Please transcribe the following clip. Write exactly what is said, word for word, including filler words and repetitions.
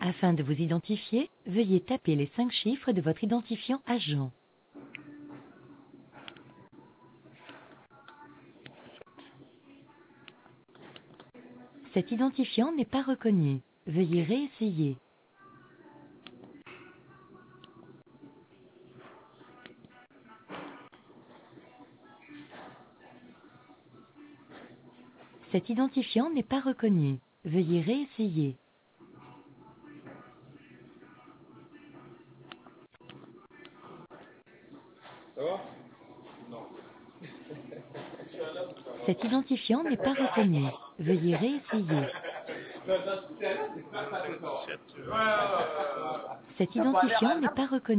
Afin de vous identifier, veuillez taper les cinq chiffres de votre identifiant agent. Cet identifiant n'est pas reconnu. Veuillez réessayer. Cet identifiant n'est pas reconnu. Veuillez réessayer. Ça va? Cet identifiant n'est pas reconnu. Veuillez réessayer. Cet identifiant n'est pas reconnu.